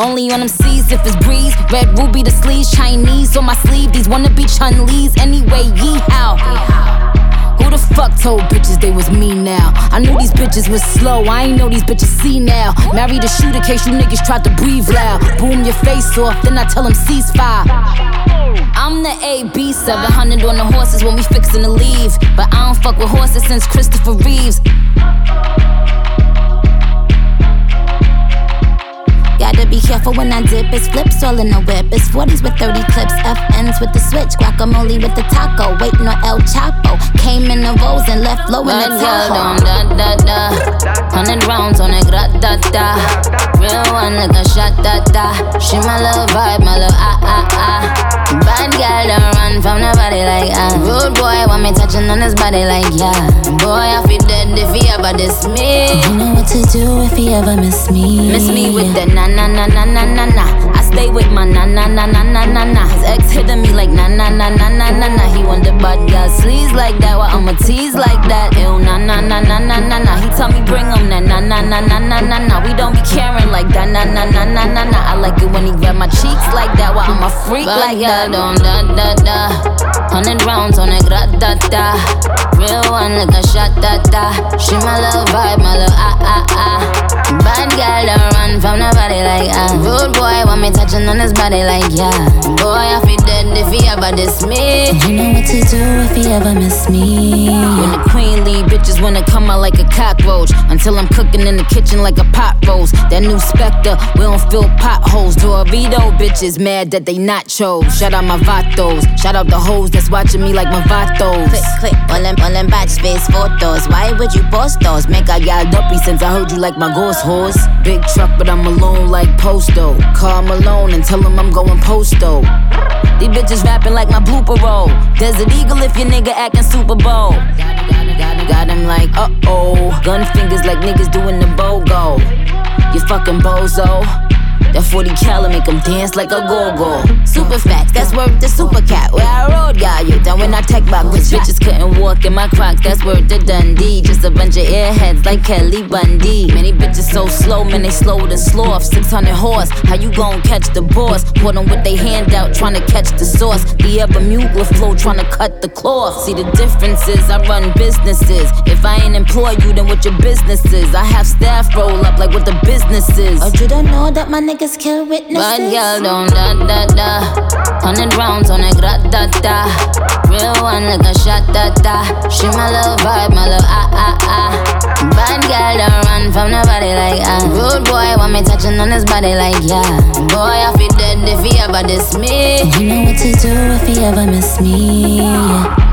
Only on them C's if it's breeze. Red ruby the sleeves, Chinese on my sleeve. These wanna be Chun-Lees anyway, yee-how. Who the fuck told bitches they was me now? I knew these bitches was slow, I ain't know these bitches see now. Married to shoot in case you niggas tried to breathe loud. Boom your face off, then I tell them ceasefire. I'm the AB, 700 on the horses when we fixin' to leave. But I don't fuck with horses since Christopher Reeves. Gotta be careful when I dip, it's flips all in the whip. It's 40s with 30 clips, FNs with the switch, guacamole with the taco, waiting on El Chapo. Came in the Rolls and left low in the Tahoe. Da da da, 100 rounds on a grat-da-da. Real one like a shot-da-da. She my little vibe, my little ah-ah-ah. Bad girl don't run from nobody like rude boy want me touching on his body like yeah. Boy I feel dead if he ever diss me. You know what to do if he ever miss me. Miss me with the na-na-na-na-na-na-na. I stay with my na-na-na-na-na-na-na. His ex hitting me like na-na-na-na-na-na-na. He want the bad girl sleeves like that, while I'ma tease like that. Ew, na-na-na-na-na-na-na. He tell me bring him that na-na-na-na-na-na-na. We don't be caring like that, na-na-na-na-na-na. I like it when he grab my cheeks like that, while I'm a freak like that. Don't da-da-da. 100 rounds on a grat-da-da. Real one like a shot-da-da. She my little vibe, my little ah-ah-ah. Bad girl don't run from nobody like rude boy want me touching on his body like yeah. Boy I feel dead if he ever diss me. You know what to do if he ever miss me. When the queen leave, bitches wanna come out like a cockroach. Until I'm cooking in the kitchen like a pot roast. That new Spectre, we don't fill potholes. Dorito bitches mad that they not chose. Shout out my vatos, shout out the hoes that's watching me like my vatos. Click, click, all them batch space photos. Why would you post those? Make I got uppy since I heard you like my ghost horse. Big truck but I'm alone like Posto. Call Malone and tell him I'm going Posto. These bitches rapping like my blooper roll. Desert Eagle if your nigga acting Super Bowl. Got him like uh-oh. Gun fingers like niggas doing the BOGO. You fucking bozo. That 40 cal make him dance like a go-go. Super facts, that's worth the super cat. Where I rode, got you done when I tech back with bitches couldn't walk in my Crocs, that's worth the Dundee. Just a bunch of airheads like Kelly Bundy. Many bitches so slow, man, they slower than sloth. 600 horse, how you gon' catch the boss? Put them with they hand out, tryna catch the sauce. The ever mute with flow, tryna cut the cloth. See the differences, I run businesses. If I ain't employ you, then what your business is? I have staff roll up like what the business is. Oh, you don't know that my niggas kill witnesses. Bad girl don't da-da-da. 100 rounds on a grat-da-da. Real one like a shot-da-da. She my little vibe, my little ah-ah-ah. Bad girl don't run from nobody like rude boy want me touching on his body like yeah. Boy I feel dead if he ever diss me. You know what to do if he ever miss me, yeah.